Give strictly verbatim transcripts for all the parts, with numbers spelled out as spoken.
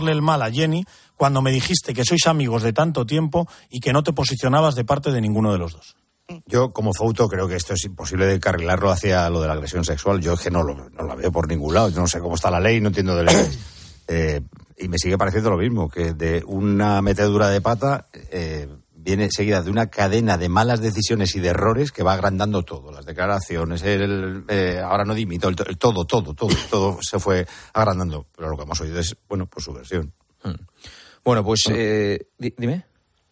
el mal a Jenny cuando me dijiste que sois amigos de tanto tiempo y que no te posicionabas de parte de ninguno de los dos? Yo, como Fouto, creo que esto es imposible de carrilarlo hacia lo de la agresión sexual. Yo es que no, lo, no la veo por ningún lado. Yo no sé cómo está la ley, no entiendo de leyes. Eh, y me sigue pareciendo lo mismo, que de una metedura de pata eh, viene seguida de una cadena de malas decisiones y de errores que va agrandando todo. Las declaraciones, el, eh, ahora no dimito, el, el todo, todo, todo, todo se fue agrandando. Pero lo que hemos oído es, bueno, pues su versión. Hmm. Bueno, pues, eh, dime.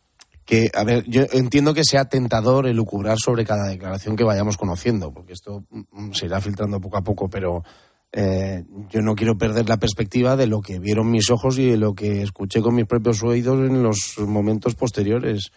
Que, a ver, yo entiendo que sea tentador elucubrar sobre cada declaración que vayamos conociendo, porque esto se irá filtrando poco a poco, pero eh, yo no quiero perder la perspectiva de lo que vieron mis ojos y de lo que escuché con mis propios oídos en los momentos posteriores.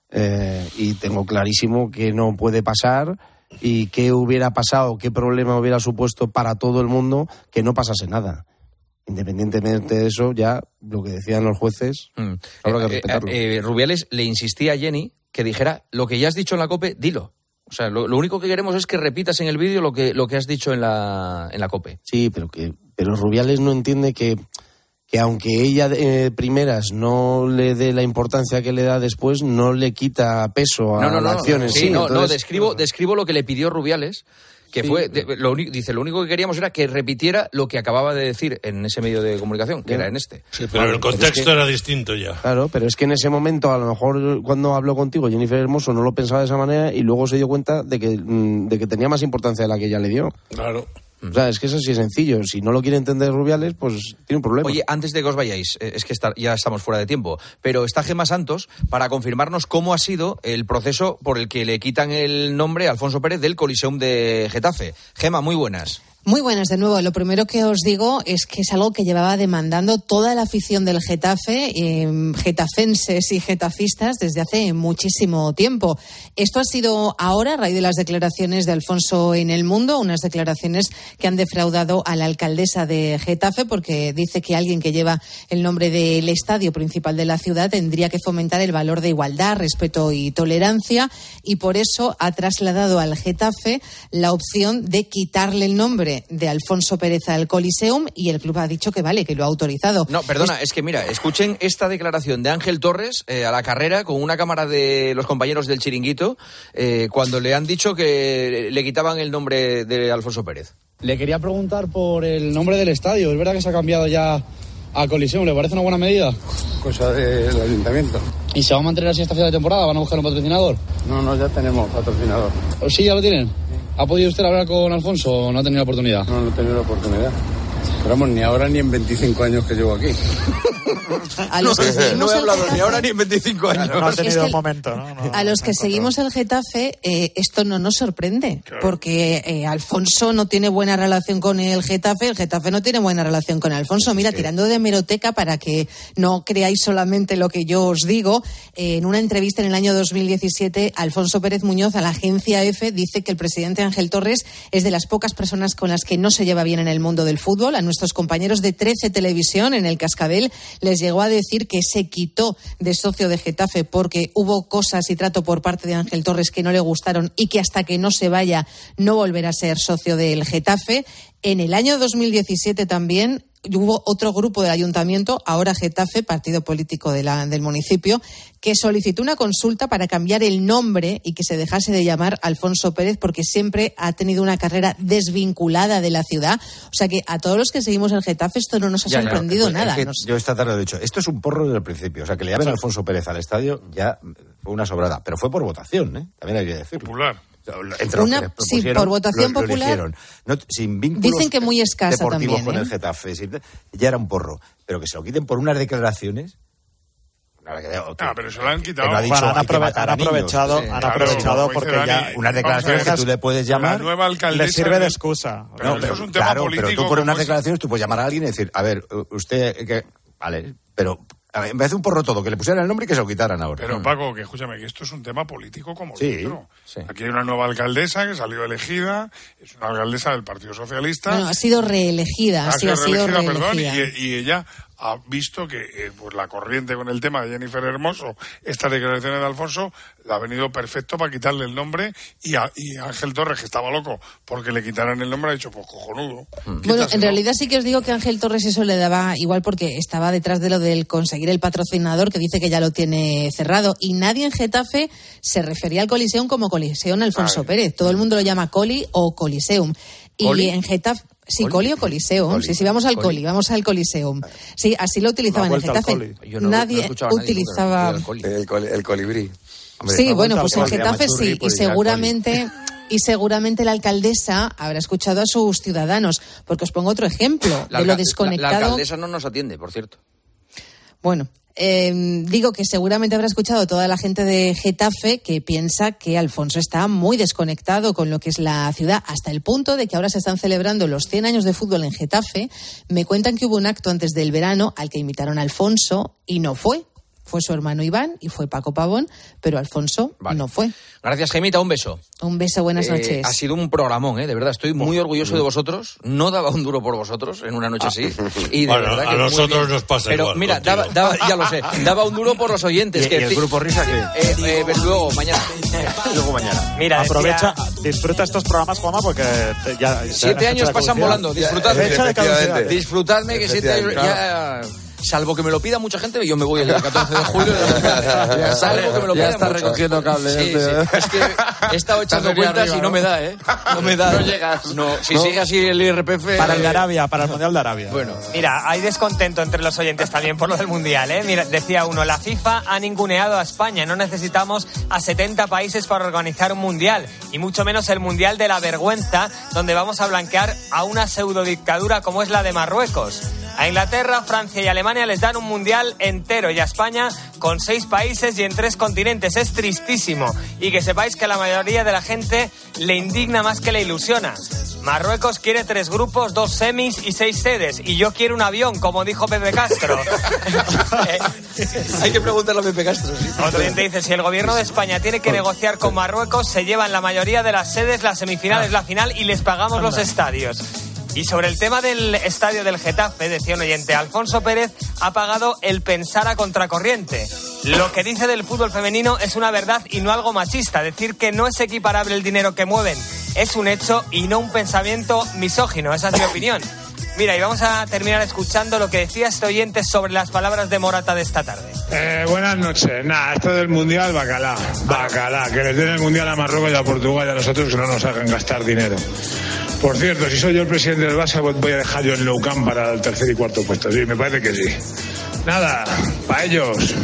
Eh, y tengo clarísimo que no puede pasar y qué hubiera pasado, qué problema hubiera supuesto para todo el mundo que no pasase nada. Independientemente de eso, ya lo que decían los jueces, mm. habrá que respetarlo. Eh, eh, Rubiales le insistía a Jenny que dijera lo que ya has dicho en la COPE, dilo. O sea, lo, lo único que queremos es que repitas en el vídeo lo que lo que has dicho en la en la COPE. Sí, pero que pero Rubiales no entiende que, que aunque ella eh, primeras no le dé la importancia que le da después, no le quita peso a no, no, la no, acción en sí. sí. No, Entonces, no, describo, describo lo que le pidió Rubiales. Que sí, fue, de, lo, dice, lo único que queríamos era que repitiera lo que acababa de decir en ese medio de comunicación, que sí. era en este. Sí, pero el contexto pero es que, era distinto ya. Claro, pero es que en ese momento, a lo mejor cuando habló contigo Jennifer Hermoso no lo pensaba de esa manera y luego se dio cuenta de que, de que tenía más importancia de la que ella le dio. Claro. O sea, es que eso sí es sencillo. Si no lo quiere entender Rubiales, pues tiene un problema. Oye, antes de que os vayáis, es que está, ya estamos fuera de tiempo, pero está Gemma Santos para confirmarnos cómo ha sido el proceso por el que le quitan el nombre a Alfonso Pérez del Coliseum de Getafe. Gemma, muy buenas. Muy buenas de nuevo. Lo primero que os digo es que es algo que llevaba demandando toda la afición del Getafe, eh, getafenses y getafistas, desde hace muchísimo tiempo. Esto ha sido ahora a raíz de las declaraciones de Alfonso en El Mundo, unas declaraciones que han defraudado a la alcaldesa de Getafe porque dice que alguien que lleva el nombre del estadio principal de la ciudad tendría que fomentar el valor de igualdad, respeto y tolerancia, y por eso ha trasladado al Getafe la opción de quitarle el nombre de Alfonso Pérez al Coliseum, y el club ha dicho que vale, que lo ha autorizado. No, perdona, es, es que mira, escuchen esta declaración de Ángel Torres eh, a la carrera con una cámara de los compañeros del Chiringuito eh, cuando le han dicho que le quitaban el nombre de Alfonso Pérez. Le quería preguntar por el nombre del estadio. ¿Es verdad que se ha cambiado ya a Coliseum? ¿Le parece una buena medida? Cosa del ayuntamiento. ¿Y se va a mantener así esta final de temporada? ¿Van a buscar un patrocinador? No, no, ya tenemos patrocinador. ¿Sí, ya lo tienen? ¿Ha podido usted hablar con Alfonso o no ha tenido la oportunidad? No, no he tenido la oportunidad. Pero vamos, ni ahora ni en veinticinco años que llevo aquí. A los que seguimos no he hablado Getafe, ni ahora ni en veinticinco años. No ha tenido es que un momento, ¿no? no a los no que seguimos encontrado. el Getafe, eh, esto no nos sorprende, Claro. porque eh, Alfonso no tiene buena relación con el Getafe, el Getafe no tiene buena relación con Alfonso. Mira, sí. Tirando de hemeroteca para que no creáis solamente lo que yo os digo, eh, en una entrevista en el año dos mil diecisiete, Alfonso Pérez Muñoz a la agencia EFE dice que el presidente Ángel Torres es de las pocas personas con las que no se lleva bien en el mundo del fútbol. A nuestros compañeros de trece Televisión en el Cascabel les llegó a decir que se quitó de socio de Getafe porque hubo cosas y trato por parte de Ángel Torres que no le gustaron y que hasta que no se vaya no volverá a ser socio del Getafe. En el año dos mil diecisiete también hubo otro grupo del ayuntamiento, ahora Getafe, partido político de la, del municipio, que solicitó una consulta para cambiar el nombre y que se dejase de llamar Alfonso Pérez porque siempre ha tenido una carrera desvinculada de la ciudad. O sea que a todos los que seguimos el Getafe esto no nos ha ya, sorprendido ya, nada. Es que Nos... Yo esta tarde lo he dicho, esto es un porro desde el principio. O sea, que le llamen a Alfonso Pérez al estadio ya fue una sobrada. Pero fue por votación, ¿eh? También hay que decirlo. Popular. Entre los Una, que sí, por votación lo, lo popular. No, sin vínculos dicen que muy escasa deportivos también, con ¿eh? el Getafe. Sin, ya era un porro. Pero que se lo quiten por unas declaraciones. Ah, pero se lo han quitado. No ha dicho, bueno, han, hay que aprove- matar han a aprovechado, niños. han Claro, aprovechado como porque dice ya Dani, unas declaraciones que tú le puedes llamar. La nueva alcaldesa le sirve de de- excusa. Pero No, eso pero, es un tema claro, político. pero tú por unas como es- declaraciones tú puedes llamar a alguien y decir, a ver, usted, que, vale, pero a ver, en vez de un porro todo, que le pusieran el nombre y que se lo quitaran ahora. Pero Paco, que escúchame, que esto es un tema político como Sí, el otro. sí. Aquí hay una nueva alcaldesa que salió elegida, es una alcaldesa del Partido Socialista. Bueno, ha sido reelegida, ha sí, sido ha sido reelegida, perdón, reelegida. y, y ella ha visto que eh, pues la corriente con el tema de Jennifer Hermoso, estas declaraciones de Alfonso, le ha venido perfecto para quitarle el nombre, y, a, y Ángel Torres, que estaba loco porque le quitaran el nombre, ha dicho, pues cojonudo. Bueno, en realidad sí que os digo que a Ángel Torres eso le daba igual, porque estaba detrás de lo del conseguir el patrocinador, que dice que ya lo tiene cerrado, y nadie en Getafe se refería al Coliseum como Coliseum Alfonso Pérez. Todo el mundo lo llama Coli o Coliseum. Y ¿Coli? En Getafe... Sí, Coli, Coli o Coliseum. Coli. Sí, sí, vamos al Coli, Coli vamos al Coliseum. Sí, así lo utilizaban en Getafe. No, nadie no utilizaba... El, coli. el, coli, el colibrí. Hombre, sí, bueno, pues en Getafe sí, y seguramente... Y seguramente la alcaldesa habrá escuchado a sus ciudadanos, porque os pongo otro ejemplo la de lo desconectado... La, la alcaldesa no nos atiende, por cierto. Bueno, eh, digo que seguramente habrá escuchado a toda la gente de Getafe que piensa que Alfonso está muy desconectado con lo que es la ciudad, hasta el punto de que ahora se están celebrando los cien años de fútbol en Getafe. Me cuentan que hubo un acto antes del verano al que invitaron a Alfonso y no fue. Fue su hermano Iván y fue Paco Pavón, pero Alfonso vale. no fue. Gracias, Gemita, un beso. Un beso, buenas eh, noches. Ha sido un programón, ¿eh? De verdad, estoy muy orgulloso de vosotros. No daba un duro por vosotros en una noche así. Y de bueno, verdad que a nosotros nos pasa pero, igual. Pero mira, daba, daba, ya lo sé, daba un duro por los oyentes. ¿Y, que y el grupo Risa qué? Eh, eh, eh, luego, mañana. luego mañana. Mira, aprovecha, decía... disfruta estos programas, Juanma, porque te, ya... Siete años pasan volando, disfrutadme. De disfrutadme que siete años... Ya... Salvo que me lo pida mucha gente, yo me voy el catorce de julio. ya Salvo que me lo pida ya está mucho. recogiendo cable. Sí, sí. Es que he estado echando cuentas arriba, y no, ¿no me da, ¿eh? No me da. No llegas. No, si no. sigue así el I R P F... Para el de Arabia, para el Mundial de Arabia. Bueno. Mira, hay descontento entre los oyentes también por lo del Mundial, ¿eh? Mira, decía uno, la FIFA ha ninguneado a España. No necesitamos a setenta países para organizar un Mundial. Y mucho menos el Mundial de la vergüenza, donde vamos a blanquear a una pseudodictadura como es la de Marruecos. A Inglaterra, Francia y Alemania les dan un mundial entero y a España con seis países y en tres continentes. Es tristísimo. Y que sepáis que a la mayoría de la gente le indigna más que le ilusiona. Marruecos quiere tres grupos, dos semis y seis sedes. Y yo quiero un avión, como dijo Pepe Castro. eh, Hay que preguntarle a Pepe Castro. ¿Sí? Otro oyente dice, si el gobierno de España tiene que negociar con Marruecos, se llevan la mayoría de las sedes, las semifinales, la final y les pagamos los estadios. Y sobre el tema del estadio del Getafe, decía un oyente, Alfonso Pérez ha pagado el pensar a contracorriente. Lo que dice del fútbol femenino es una verdad y no algo machista. Decir que no es equiparable el dinero que mueven es un hecho y no un pensamiento misógino. Esa es mi opinión. Mira, y vamos a terminar escuchando lo que decía este oyente sobre las palabras de Morata de esta tarde. Eh, buenas noches. Nada, esto del Mundial, bacalá. Bacalá. Que les den el Mundial a Marruecos y a Portugal y a nosotros, que no nos hagan gastar dinero. Por cierto, si soy yo el presidente del Barça, pues voy a dejar yo el Nou Camp para el tercer y cuarto puesto. Sí, me parece que sí. Nada, para ellos.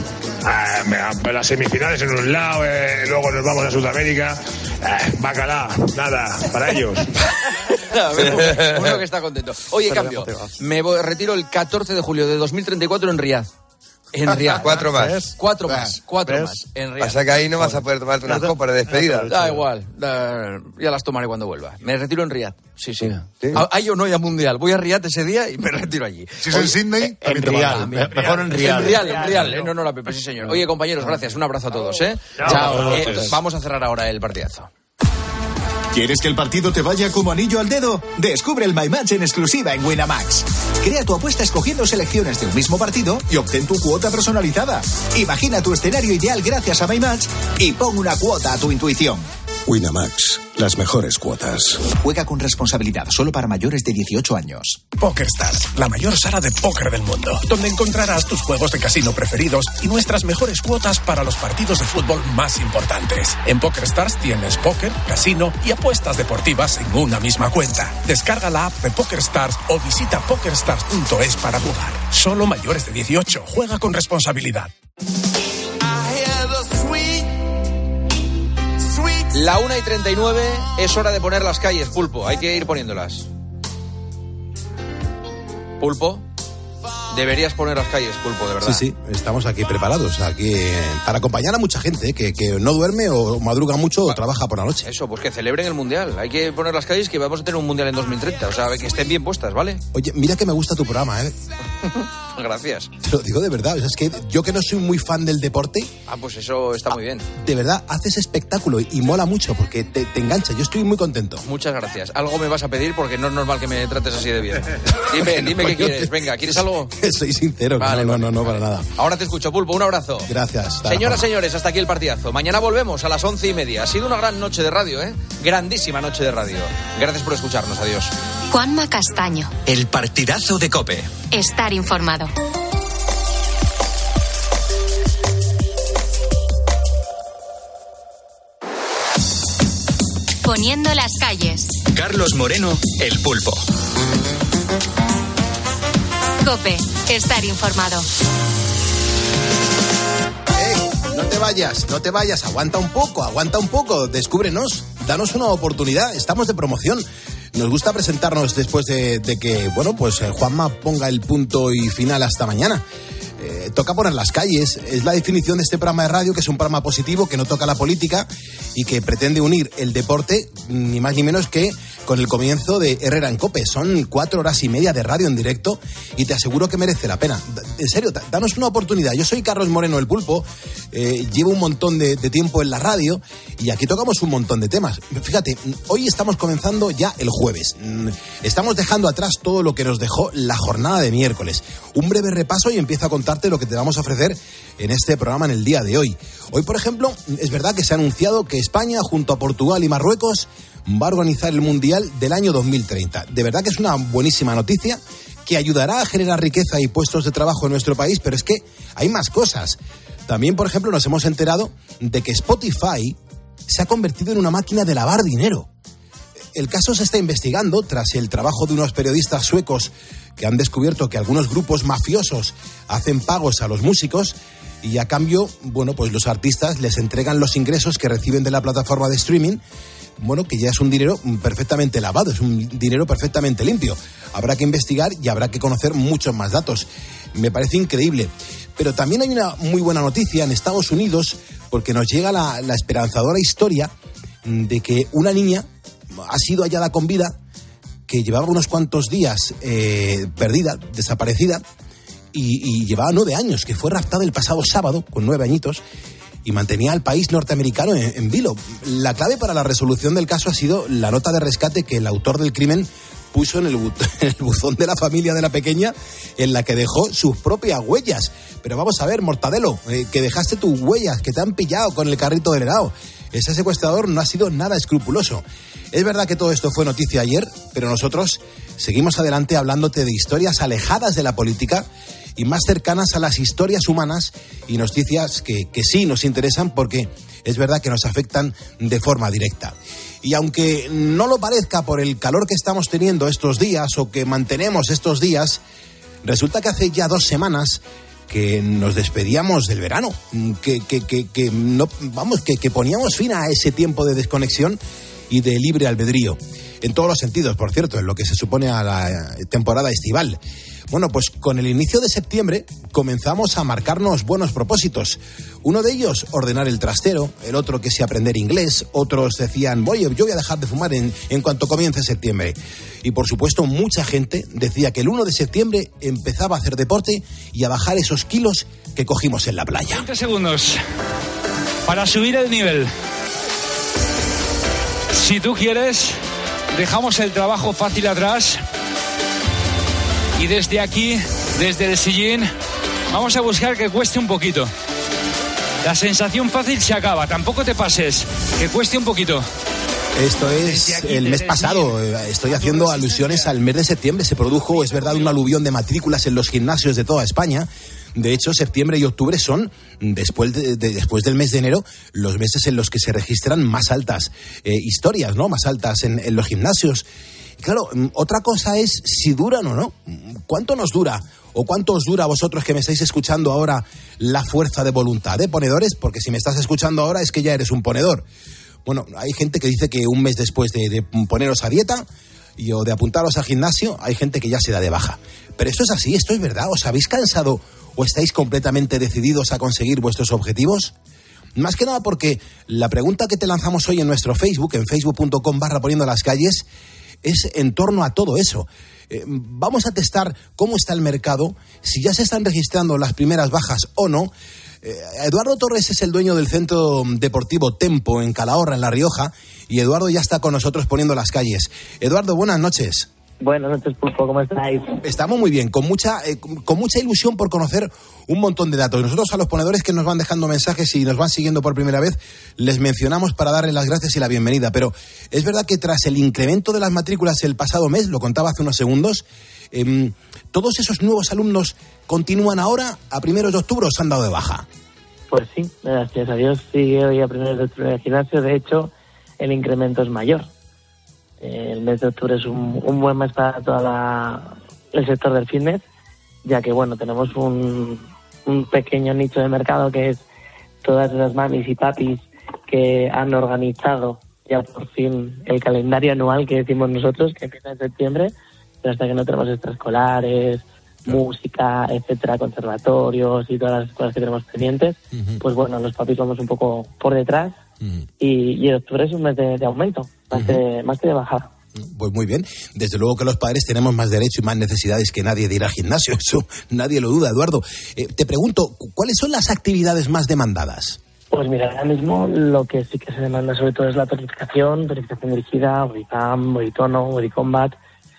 Eh, las semifinales en un lado, eh, luego nos vamos a Sudamérica. Eh, bacalá, nada, para ellos. Uno que está contento. Oye, cambio. Me voy, retiro el catorce de julio de dos mil treinta y cuatro en Riad. En Riad. Cuatro más. Cuatro más. Cuatro ¿ves? más. En Riad. O sea que ahí no vas a poder tomarte unas copas de despedida. Da igual. Da, ya las tomaré cuando vuelva. Me retiro en Riad. Sí, sí. ¿Sí? Ahí o no hay a Mundial. Voy a Riad ese día y me retiro allí. Si es en Sydney, en Riad. Mejor en Riad. En Riad, en Riad. ¿eh? No, no, la Pepe, sí, señor. Oye, compañeros, gracias. Un abrazo a todos, ¿eh? Chao. Chao. Eh, vamos a cerrar ahora el partidazo. ¿Quieres que el partido te vaya como anillo al dedo? Descubre el My Match en exclusiva en Winamax. Crea tu apuesta escogiendo selecciones de un mismo partido y obtén tu cuota personalizada. Imagina tu escenario ideal gracias a My Match y pon una cuota a tu intuición. Winamax, las mejores cuotas. Juega con responsabilidad, solo para mayores de dieciocho años. PokerStars, la mayor sala de póker del mundo, donde encontrarás tus juegos de casino preferidos y nuestras mejores cuotas para los partidos de fútbol más importantes. En PokerStars tienes póker, casino y apuestas deportivas en una misma cuenta. Descarga la app de PokerStars o visita pokerstars punto es para jugar. Solo mayores de dieciocho. Juega con responsabilidad. La una y treinta y nueve, es hora de poner las calles, Pulpo. Hay que ir poniéndolas. Pulpo, deberías poner las calles, Pulpo, de verdad. Sí, sí, estamos aquí preparados, aquí eh, para acompañar a mucha gente que, que no duerme o madruga mucho o trabaja por la noche. Eso, pues que celebren el Mundial. Hay que poner las calles, que vamos a tener un Mundial en dos mil treinta. O sea, que estén bien puestas, ¿vale? Oye, mira que me gusta tu programa, ¿eh? Gracias. Te lo digo de verdad. O sea, es que yo que no soy muy fan del deporte... Ah, pues eso está muy bien. De verdad, haces espectáculo y mola mucho porque te, te engancha. Yo estoy muy contento. Muchas gracias. Algo me vas a pedir porque no es normal que me trates así de bien. Dime, bueno, dime qué quieres. Te... Venga, ¿quieres algo? Soy sincero. Vale, no, vale, no, no, no, para nada. Ahora te escucho, Pulpo. Un abrazo. Gracias. Señoras, señores, hasta aquí el partidazo. Mañana volvemos a las once y media. Ha sido una gran noche de radio, ¿eh? Grandísima noche de radio. Gracias por escucharnos. Adiós. Juanma Castaño. El partidazo de COPE. Estar informado. Poniendo las calles. Carlos Moreno, El Pulpo. COPE. Estar informado. Hey, no te vayas, no te vayas. Aguanta un poco, aguanta un poco. Descúbrenos. Danos una oportunidad. Estamos de promoción. Nos gusta presentarnos después de, de que, bueno, pues eh, Juanma ponga el punto y final hasta mañana. Eh, toca poner las calles. Es la definición de este programa de radio, que es un programa positivo, que no toca la política y que pretende unir el deporte, ni más ni menos que con el comienzo de Herrera en COPE. Son cuatro horas y media de radio en directo y te aseguro que merece la pena. En serio, danos una oportunidad. Yo soy Carlos Moreno, El Pulpo. Eh, llevo un montón de, de tiempo en la radio y aquí tocamos un montón de temas. Fíjate, hoy estamos comenzando ya el jueves. Estamos dejando atrás todo lo que nos dejó la jornada de miércoles. Un breve repaso y empiezo a contarte lo que te vamos a ofrecer en este programa en el día de hoy. Hoy, por ejemplo, es verdad que se ha anunciado que España, junto a Portugal y Marruecos, va a organizar el Mundial del año dos mil treinta. De verdad que es una buenísima noticia que ayudará a generar riqueza y puestos de trabajo en nuestro país, pero es que hay más cosas. También, por ejemplo, nos hemos enterado de que Spotify se ha convertido en una máquina de lavar dinero. El caso se está investigando tras el trabajo de unos periodistas suecos que han descubierto que algunos grupos mafiosos hacen pagos a los músicos y a cambio, bueno, pues los artistas les entregan los ingresos que reciben de la plataforma de streaming, bueno, que ya es un dinero perfectamente lavado, es un dinero perfectamente limpio. Habrá que investigar y habrá que conocer muchos más datos. Me parece increíble. Pero también hay una muy buena noticia en Estados Unidos, porque nos llega la, la esperanzadora historia de que una niña ha sido hallada con vida, que llevaba unos cuantos días eh, perdida, desaparecida, y, y llevaba nueve años, que fue raptada el pasado sábado, con nueve añitos, y mantenía al país norteamericano en, en vilo. La clave para la resolución del caso ha sido la nota de rescate que el autor del crimen puso en el, bu- en el buzón de la familia de la pequeña, en la que dejó sus propias huellas. Pero vamos a ver, Mortadelo, eh, que dejaste tus huellas, que te han pillado con el carrito del helado. Ese secuestrador no ha sido nada escrupuloso. Es verdad que todo esto fue noticia ayer, pero nosotros seguimos adelante hablándote de historias alejadas de la política y más cercanas a las historias humanas y noticias que, que sí nos interesan porque es verdad que nos afectan de forma directa. Y aunque no lo parezca por el calor que estamos teniendo estos días o que mantenemos estos días, resulta que hace ya dos semanas que nos despedíamos del verano, que, que, que, que no, vamos, que, que poníamos fin a ese tiempo de desconexión y de libre albedrío. En todos los sentidos, por cierto, en lo que se supone a la temporada estival. Bueno, pues con el inicio de septiembre comenzamos a marcarnos buenos propósitos. Uno de ellos, ordenar el trastero, el otro que sí aprender inglés, otros decían, oye, yo voy a dejar de fumar en, en cuanto comience septiembre. Y por supuesto, mucha gente decía que el uno de septiembre empezaba a hacer deporte y a bajar esos kilos que cogimos en la playa. veinte segundos para subir el nivel. Si tú quieres, dejamos el trabajo fácil atrás. Y desde aquí, desde el sillín, vamos a buscar que cueste un poquito. La sensación fácil se acaba, tampoco te pases, que cueste un poquito. Esto es el mes pasado, estoy haciendo alusiones al mes de septiembre. Se produjo, es verdad, un aluvión de matrículas en los gimnasios de toda España. De hecho, septiembre y octubre son, después, de, de, después del mes de enero, los meses en los que se registran más altas eh, historias, ¿no? Más altas en, en los gimnasios. Claro, otra cosa es si duran o no. ¿Cuánto nos dura? ¿O cuánto os dura a vosotros que me estáis escuchando ahora la fuerza de voluntad de ponedores? Porque si me estás escuchando ahora es que ya eres un ponedor. Bueno, hay gente que dice que un mes después de, de poneros a dieta y, o de apuntaros al gimnasio, hay gente que ya se da de baja. Pero esto es así, esto es verdad. ¿Os habéis cansado o estáis completamente decididos a conseguir vuestros objetivos? Más que nada porque la pregunta que te lanzamos hoy en nuestro Facebook, en facebook punto com barra poniendo las calles, es en torno a todo eso. Eh, vamos a testar cómo está el mercado, si ya se están registrando las primeras bajas o no. Eh, Eduardo Torres es el dueño del Centro Deportivo Tempo en Calahorra, en La Rioja, y Eduardo ya está con nosotros poniendo las calles. Eduardo, buenas noches. Buenas noches, Pulpo, ¿cómo estáis? Estamos muy bien, con mucha eh, con mucha ilusión por conocer un montón de datos. Nosotros a los ponedores que nos van dejando mensajes y nos van siguiendo por primera vez, les mencionamos para darles las gracias y la bienvenida. Pero es verdad que tras el incremento de las matrículas el pasado mes, lo contaba hace unos segundos, eh, todos esos nuevos alumnos continúan ahora, a primeros de octubre, o se han dado de baja. Pues sí, gracias a Dios sigue hoy a primeros de octubre en el gimnasio. De hecho, el incremento es mayor. El mes de octubre es un, un buen mes para todo el sector del fitness, ya que bueno, tenemos un, un pequeño nicho de mercado que es todas esas mamis y papis que han organizado ya por fin el calendario anual que decimos nosotros, que empieza en septiembre, pero hasta que no tenemos extraescolares, música, etcétera, conservatorios y todas las cosas que tenemos pendientes, uh-huh. pues bueno, los papis vamos un poco por detrás. Uh-huh. y, y octubre es un mes de, de aumento, más, uh-huh. que, más que de bajada. Pues muy bien, desde luego que los padres tenemos más derecho y más necesidades que nadie de ir al gimnasio, eso nadie lo duda. Eduardo, eh, te pregunto, ¿cuáles son las actividades más demandadas? Pues mira, ahora mismo lo que sí que se demanda sobre todo es la tonificación, tonificación dirigida, body pump, body tono, body combat.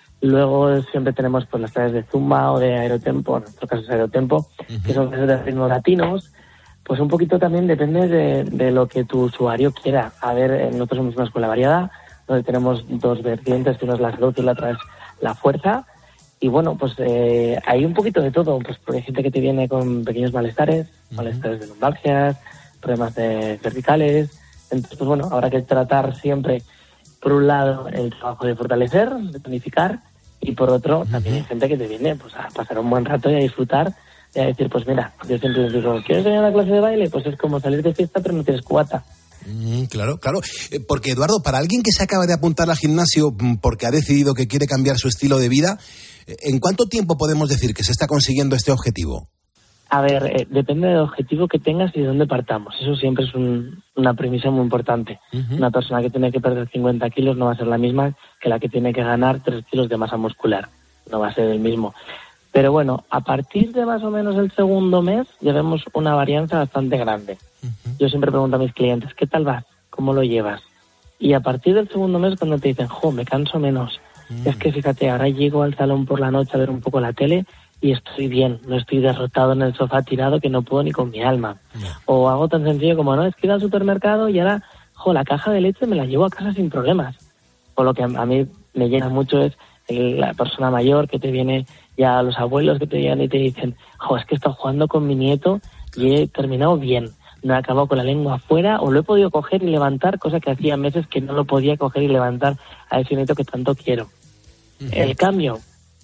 Luego siempre tenemos pues las clases de zumba o de aerotempo, en nuestro caso es aerotempo, uh-huh. que son clases de ritmos latinos. Pues un poquito también depende de, de lo que tu usuario quiera. A ver, nosotros somos una escuela variada, donde tenemos dos vertientes, que uno es la salud y la otra es la fuerza. Y bueno, pues eh, hay un poquito de todo, pues porque hay gente que te viene con pequeños malestares, uh-huh. malestares de lumbalgias, problemas de cervicales. Entonces, pues bueno, habrá que tratar siempre, por un lado, el trabajo de fortalecer, de tonificar, y por otro, uh-huh. también hay gente que te viene pues a pasar un buen rato y a disfrutar. Y a decir, pues mira, yo siempre les digo, ¿quieres venir a la clase de baile? Pues es como salir de fiesta pero no tienes cubata. Mm, claro, claro. Eh, porque Eduardo, para alguien que se acaba de apuntar al gimnasio porque ha decidido que quiere cambiar su estilo de vida, ¿en cuánto tiempo podemos decir que se está consiguiendo este objetivo? A ver, eh, depende del objetivo que tengas y de dónde partamos. Eso siempre es un, una premisa muy importante. Uh-huh. Una persona que tiene que perder cincuenta kilos no va a ser la misma que la que tiene que ganar tres kilos de masa muscular. No va a ser el mismo. Pero bueno, a partir de más o menos el segundo mes ya vemos una varianza bastante grande. Uh-huh. Yo siempre pregunto a mis clientes, ¿qué tal vas? ¿Cómo lo llevas? Y a partir del segundo mes cuando te dicen, jo, me canso menos. Uh-huh. Es que fíjate, ahora llego al salón por la noche a ver un poco la tele y estoy bien, no estoy derrotado en el sofá tirado que no puedo ni con mi alma. Uh-huh. O algo tan sencillo como, no, es que he ido al supermercado y ahora, jo, la caja de leche me la llevo a casa sin problemas. O lo que a mí me llena mucho es la persona mayor que te viene, ya los abuelos que te llegan y te dicen, jo, es que he estado jugando con mi nieto y he terminado bien, no he acabado con la lengua afuera o lo he podido coger y levantar, cosa que hacía meses que no lo podía coger y levantar a ese nieto que tanto quiero. Uh-huh. El cambio,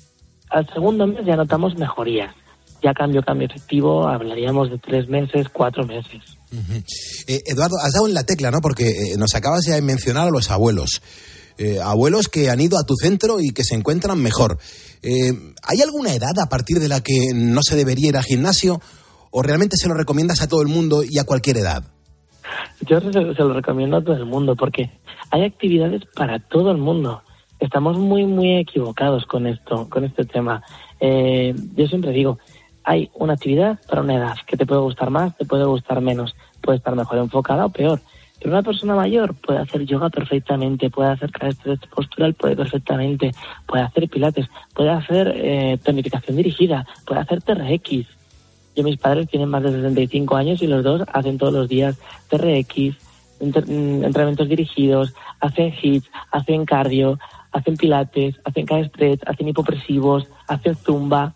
al segundo mes ya notamos mejorías, ya cambio, cambio efectivo, hablaríamos de tres meses, cuatro meses. Uh-huh. Eh, Eduardo, has dado en la tecla, ¿no? Porque eh, nos acabas ya de mencionar a los abuelos. Eh, abuelos que han ido a tu centro y que se encuentran mejor. Eh, ¿Hay alguna edad a partir de la que no se debería ir al gimnasio o realmente se lo recomiendas a todo el mundo y a cualquier edad? Yo se, se lo recomiendo a todo el mundo porque hay actividades para todo el mundo. Estamos muy, muy equivocados con esto, con este tema. Eh, yo siempre digo, hay una actividad para una edad que te puede gustar más, te puede gustar menos, puede estar mejor enfocada o peor. Pero una persona mayor puede hacer yoga perfectamente, puede hacer calistenia postural, puede perfectamente, puede hacer pilates, puede hacer eh, tonificación dirigida, puede hacer T R X. Yo, mis padres tienen más de sesenta y cinco años y los dos hacen todos los días T R X, inter, entrenamientos dirigidos, hacen hits, hacen cardio, hacen pilates, hacen calistenia, hacen hipopresivos, hacen zumba.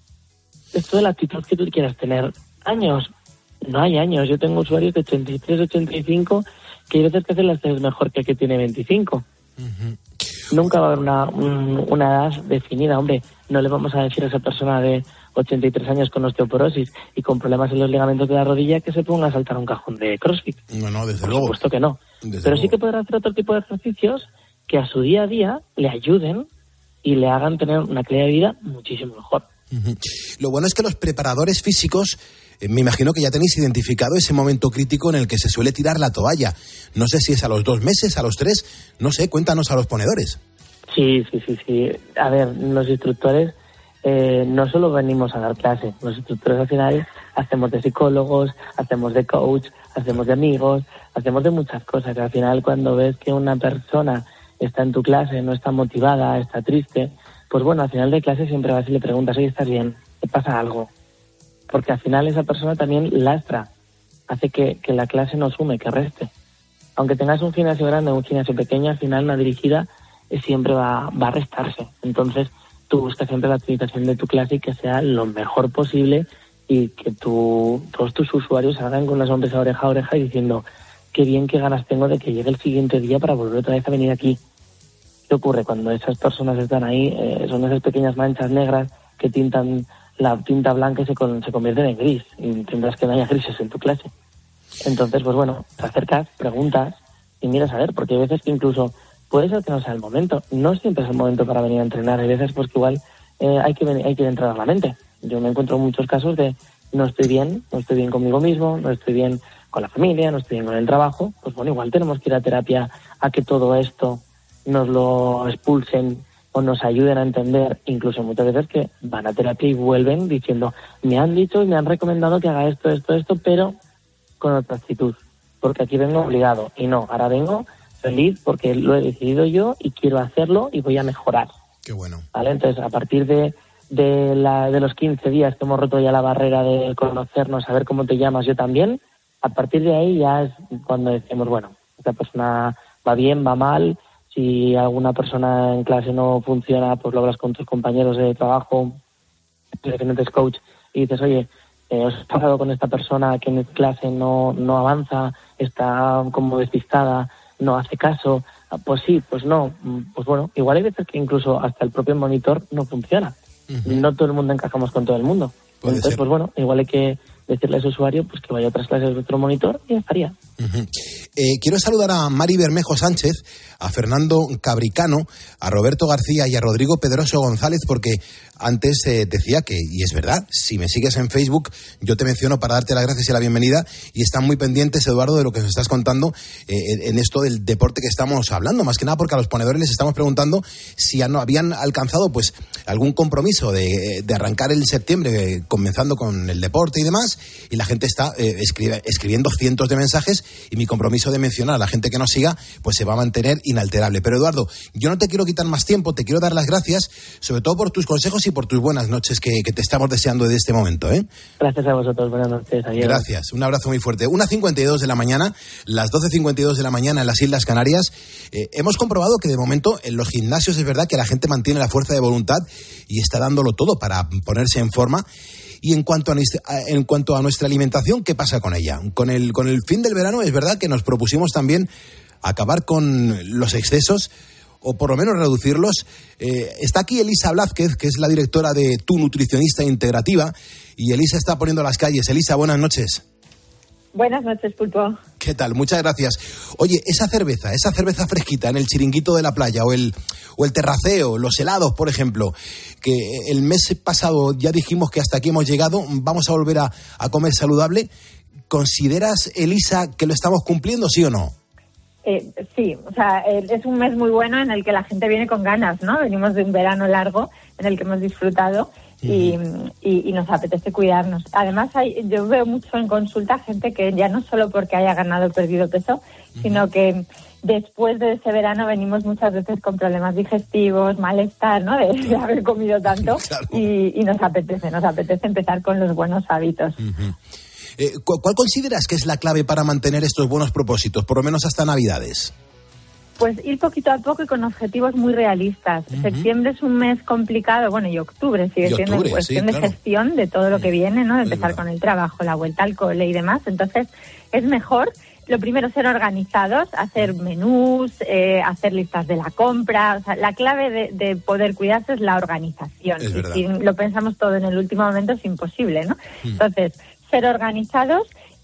Esto de la actitud que tú quieras tener. Años. No hay años. Yo tengo usuarios de ochenta y tres, ochenta y cinco que hay veces que hacen las tres mejor que el que tiene veinticinco. Uh-huh. Nunca va a haber una, un, una edad definida. Hombre, no le vamos a decir a esa persona de ochenta y tres años con osteoporosis y con problemas en los ligamentos de la rodilla que se ponga a saltar un cajón de CrossFit. No, no, desde Por luego. Por supuesto que no. Desde Pero luego. sí que podrá hacer otro tipo de ejercicios que a su día a día le ayuden y le hagan tener una calidad de vida muchísimo mejor. Uh-huh. Lo bueno es que los preparadores físicos, eh, me imagino que ya tenéis identificado ese momento crítico en el que se suele tirar la toalla. No sé si es a los dos meses, a los tres, no sé, cuéntanos a los ponedores. Sí, sí, sí, sí. A ver, los instructores eh, no solo venimos a dar clase, los instructores al final hacemos de psicólogos, hacemos de coach, hacemos de amigos, hacemos de muchas cosas. Al final, cuando ves que una persona está en tu clase, no está motivada, está triste, pues bueno, al final de clase siempre vas y le preguntas, oye, ¿estás bien? ¿Te pasa algo? Porque al final esa persona también lastra, hace que, que la clase no sume, que reste. Aunque tengas un gimnasio grande o un gimnasio pequeño, al final una dirigida eh, siempre va, va a restarse. Entonces, tú buscas siempre la optimización de tu clase y que sea lo mejor posible y que tu, todos tus usuarios salgan con una sonrisa oreja a oreja y diciendo, qué bien, qué ganas tengo de que llegue el siguiente día para volver otra vez a venir aquí. ¿Qué ocurre cuando esas personas están ahí? Eh, son esas pequeñas manchas negras que tintan la tinta blanca y se, con, se convierten en gris. Y tendrás que no haya grises en tu clase. Entonces, pues bueno, te acercas, preguntas y miras a ver, porque hay veces que incluso puede ser que no sea el momento. No siempre es el momento para venir a entrenar. Hay veces pues que igual eh, hay que venir, hay que entrenar la mente. Yo me encuentro en muchos casos de no estoy bien, no estoy bien conmigo mismo, no estoy bien con la familia, no estoy bien con el trabajo. Pues bueno, igual tenemos que ir a terapia a que todo esto nos lo expulsen o nos ayuden a entender, incluso muchas veces que van a terapia y vuelven diciendo, me han dicho y me han recomendado que haga esto, esto, esto, pero con otra actitud, porque aquí vengo obligado y no, ahora vengo feliz porque lo he decidido yo y quiero hacerlo y voy a mejorar. Qué bueno. ¿Vale? Entonces, a partir de de, la, de los quince días que hemos roto ya la barrera de conocernos, saber cómo te llamas, yo también, a partir de ahí ya es cuando decimos, bueno, esta persona va bien, va mal. Si alguna persona en clase no funciona, pues lo hablas con tus compañeros de trabajo, diferentes coach, y dices, oye, eh, os he pasado con esta persona que en clase no, no avanza, está como despistada, no hace caso. Pues sí, pues no. Pues bueno, igual hay veces que incluso hasta el propio monitor no funciona. Uh-huh. No todo el mundo encajamos con todo el mundo. Puede Entonces, ser. pues bueno, igual hay que decirle a ese usuario pues que vaya a otras clases de otro monitor y ya estaría. Uh-huh. Eh, quiero saludar a Mari Bermejo Sánchez, a Fernando Cabricano, a Roberto García y a Rodrigo Pedroso González, porque antes eh, decía que, y es verdad, si me sigues en Facebook, yo te menciono para darte las gracias y la bienvenida, y están muy pendientes, Eduardo, de lo que nos estás contando eh, en esto del deporte que estamos hablando, más que nada porque a los ponedores les estamos preguntando si han, habían alcanzado pues algún compromiso de, de arrancar el septiembre eh, comenzando con el deporte y demás, y la gente está eh, escribe, escribiendo cientos de mensajes, y mi compromiso de mencionar a la gente que nos siga pues se va a mantener inalterable. Pero Eduardo, yo no te quiero quitar más tiempo, te quiero dar las gracias, sobre todo por tus consejos y por tus buenas noches que, que te estamos deseando desde este momento, ¿eh? Gracias a vosotros, buenas noches. Adiós. Gracias, un abrazo muy fuerte. una cincuenta y dos de la mañana, las doce cincuenta y dos de la mañana en las Islas Canarias. Eh, hemos comprobado que de momento en los gimnasios es verdad que la gente mantiene la fuerza de voluntad y está dándolo todo para ponerse en forma. Y en cuanto a, en cuanto a nuestra alimentación, ¿qué pasa con ella? Con el, con el fin del verano es verdad que nos propusimos también acabar con los excesos, o por lo menos reducirlos. Eh, está aquí Elisa Blázquez, que es la directora de Tu Nutricionista Integrativa, y Elisa está poniendo las calles. Elisa, buenas noches. Buenas noches, Pulpo. ¿Qué tal? Muchas gracias. Oye, esa cerveza, esa cerveza fresquita en el chiringuito de la playa, o el, o el terraceo, los helados, por ejemplo, que el mes pasado ya dijimos que hasta aquí hemos llegado, vamos a volver a, a comer saludable. ¿Consideras, Elisa, que lo estamos cumpliendo, sí o no? Eh, sí, o sea, eh, es un mes muy bueno en el que la gente viene con ganas, ¿no? Venimos de un verano largo en el que hemos disfrutado y, uh-huh. y, y nos apetece cuidarnos. Además, hay, yo veo mucho en consulta gente que ya no solo porque haya ganado o perdido peso, uh-huh. sino que después de ese verano venimos muchas veces con problemas digestivos, malestar, ¿no? De, de haber comido tanto claro. y, y nos apetece, nos apetece empezar con los buenos hábitos. Uh-huh. Eh, ¿Cuál consideras que es la clave para mantener estos buenos propósitos, por lo menos hasta Navidades? Pues ir poquito a poco y con objetivos muy realistas. Uh-huh. Septiembre es un mes complicado, bueno, y octubre sigue y siendo octubre, cuestión sí, claro. de gestión de todo lo que viene, ¿no? De empezar con el trabajo, la vuelta al cole y demás. Entonces, es mejor, lo primero, ser organizados, hacer menús, eh, hacer listas de la compra. O sea, la clave de, de poder cuidarse es la organización. Es y si lo pensamos todo en el último momento es imposible, ¿no? Uh-huh. Entonces, ser organizados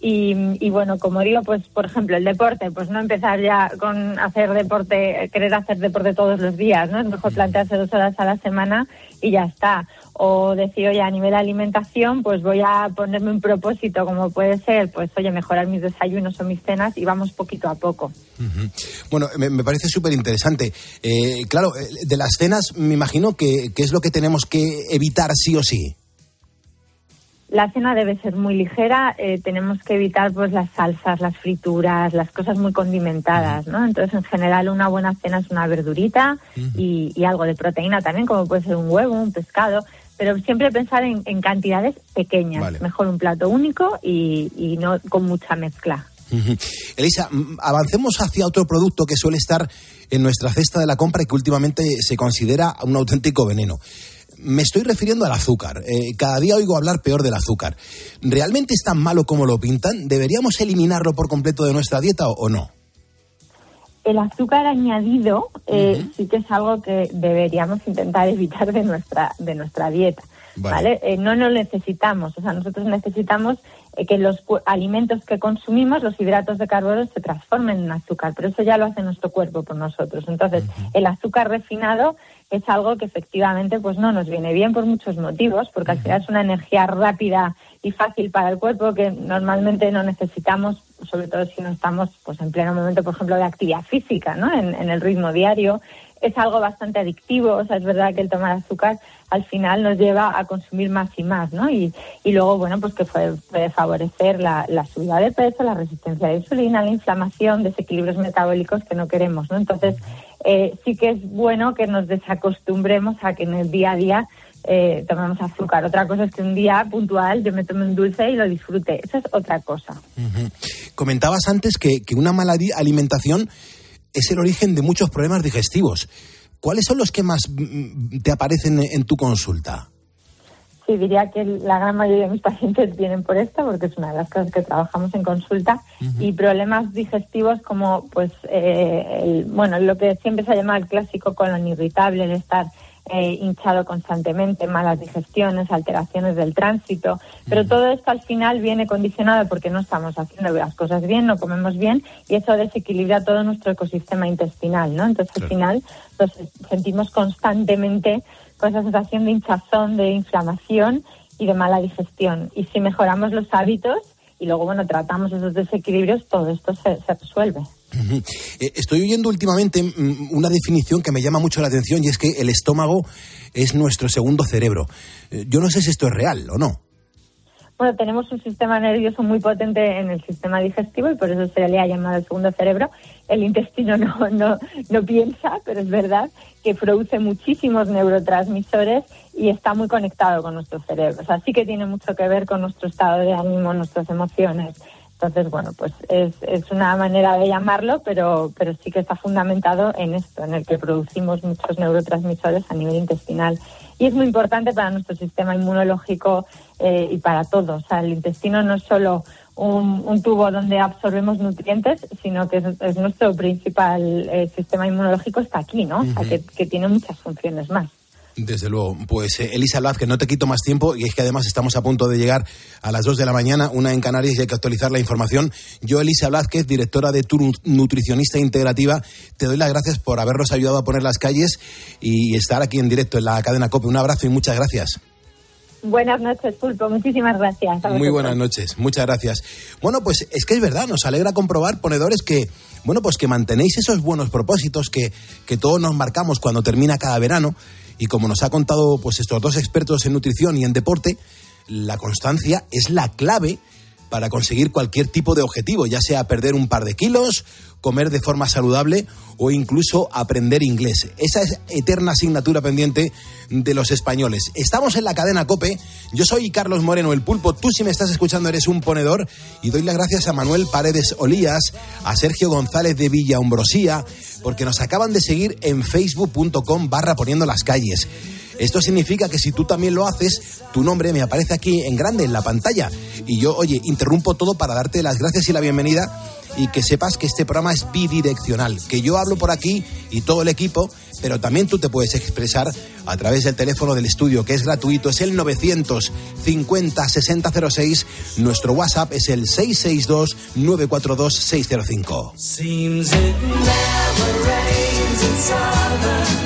Y, y bueno, como digo, pues por ejemplo, el deporte, pues no empezar ya con hacer deporte, querer hacer deporte todos los días, ¿no? Es mejor plantearse dos horas a la semana y ya está. O decir, oye, a nivel de alimentación, pues voy a ponerme un propósito, como puede ser, pues oye, mejorar mis desayunos o mis cenas y vamos poquito a poco. Uh-huh. Bueno, me, me parece súper interesante. Eh, claro, de las cenas me imagino que, que es lo que tenemos que evitar sí o sí. La cena debe ser muy ligera, eh, tenemos que evitar pues las salsas, las frituras, las cosas muy condimentadas, ¿no? Entonces, en general, una buena cena es una verdurita uh-huh. y, y algo de proteína también, como puede ser un huevo, un pescado, pero siempre pensar en, en cantidades pequeñas, vale. Mejor un plato único y, y no con mucha mezcla. Uh-huh. Elisa, avancemos hacia otro producto que suele estar en nuestra cesta de la compra y que últimamente se considera un auténtico veneno. Me estoy refiriendo al azúcar. Eh, cada día oigo hablar peor del azúcar. ¿Realmente es tan malo como lo pintan? ¿Deberíamos eliminarlo por completo de nuestra dieta o, o no? El azúcar añadido eh, uh-huh. sí que es algo que deberíamos intentar evitar de nuestra de nuestra dieta. Vale. ¿Vale? Eh, no lo necesitamos. O sea, nosotros necesitamos eh, que los cu- alimentos que consumimos, los hidratos de carbono, se transformen en azúcar. Pero eso ya lo hace nuestro cuerpo por nosotros. Entonces, uh-huh. el azúcar refinado es algo que efectivamente pues no nos viene bien por muchos motivos, porque al final es una energía rápida y fácil para el cuerpo que normalmente no necesitamos, sobre todo si no estamos pues en pleno momento, por ejemplo, de actividad física, ¿no? En, en el ritmo diario. Es algo bastante adictivo, o sea, es verdad que el tomar azúcar al final nos lleva a consumir más y más, ¿no? Y, y luego, bueno, pues que puede, puede favorecer la, la subida de peso, la resistencia a la insulina, la inflamación, desequilibrios metabólicos que no queremos, ¿no? Entonces, eh, sí que es bueno que nos desacostumbremos a que en el día a día eh, tomemos azúcar. Otra cosa es que un día puntual yo me tome un dulce y lo disfrute. Eso es otra cosa. Uh-huh. Comentabas antes que, que una mala alimentación es el origen de muchos problemas digestivos. ¿Cuáles son los que más te aparecen en tu consulta? Sí, diría que la gran mayoría de mis pacientes vienen por esto, porque es una de las cosas que trabajamos en consulta. Uh-huh. Y problemas digestivos como, pues, eh, el, bueno, lo que siempre se ha llamado el clásico colon irritable, el estar eh, hinchado constantemente, malas digestiones, alteraciones del tránsito. Pero uh-huh. todo esto al final viene condicionado porque no estamos haciendo las cosas bien, no comemos bien, y eso desequilibra todo nuestro ecosistema intestinal, ¿no? Entonces, claro. al final, los sentimos constantemente con esa sensación de hinchazón, de inflamación y de mala digestión. Y si mejoramos los hábitos y luego, bueno, tratamos esos desequilibrios, todo esto se, se resuelve. Uh-huh. Eh, estoy oyendo últimamente mm, una definición que me llama mucho la atención, y es que el estómago es nuestro segundo cerebro. Eh, yo no sé si esto es real o no. Bueno, tenemos un sistema nervioso muy potente en el sistema digestivo y por eso se le ha llamado el segundo cerebro. El intestino no, no, no piensa, pero es verdad que produce muchísimos neurotransmisores y está muy conectado con nuestro cerebro. O sea, sí que tiene mucho que ver con nuestro estado de ánimo, nuestras emociones. Entonces, bueno, pues es, es una manera de llamarlo, pero, pero sí que está fundamentado en esto, en el que producimos muchos neurotransmisores a nivel intestinal. Y es muy importante para nuestro sistema inmunológico eh, y para todo. O sea, el intestino no es solo un, un tubo donde absorbemos nutrientes, sino que es, es nuestro principal eh, sistema inmunológico, está aquí, ¿no? Uh-huh. O sea, que, que tiene muchas funciones más. Desde luego. Pues eh, Elisa Vázquez, no te quito más tiempo, y es que además estamos a punto de llegar a las dos de la mañana, una en Canarias, y hay que actualizar la información. Yo, Elisa Vázquez, directora de Tu Nutricionista Integrativa, te doy las gracias por habernos ayudado a poner las calles y estar aquí en directo en la cadena COPE. Un abrazo y muchas gracias. Buenas noches, Pulpo. Muchísimas gracias. Muy buenas noches. Muchas gracias. Bueno, pues es que es verdad, nos alegra comprobar, ponedores, que, bueno, pues que mantenéis esos buenos propósitos que, que todos nos marcamos cuando termina cada verano. Y como nos ha contado pues estos dos expertos en nutrición y en deporte, la constancia es la clave para conseguir cualquier tipo de objetivo, ya sea perder un par de kilos, comer de forma saludable o incluso aprender inglés. Esa es eterna asignatura pendiente de los españoles. Estamos en la cadena COPE. Yo soy Carlos Moreno, el Pulpo. Tú, si me estás escuchando, eres un ponedor. Y doy las gracias a Manuel Paredes Olías, a Sergio González de Villaumbrosía, porque nos acaban de seguir en facebook.com barra poniendo las calles. Esto significa que si tú también lo haces, tu nombre me aparece aquí en grande en la pantalla. Y yo, oye, interrumpo todo para darte las gracias y la bienvenida y que sepas que este programa es bidireccional, que yo hablo por aquí y todo el equipo, pero también tú te puedes expresar a través del teléfono del estudio, que es gratuito, es el novecientos cincuenta sesenta cero seis, nuestro WhatsApp es el seis seis dos nueve cuatro dos seis cero cinco. Seems it never rains in southern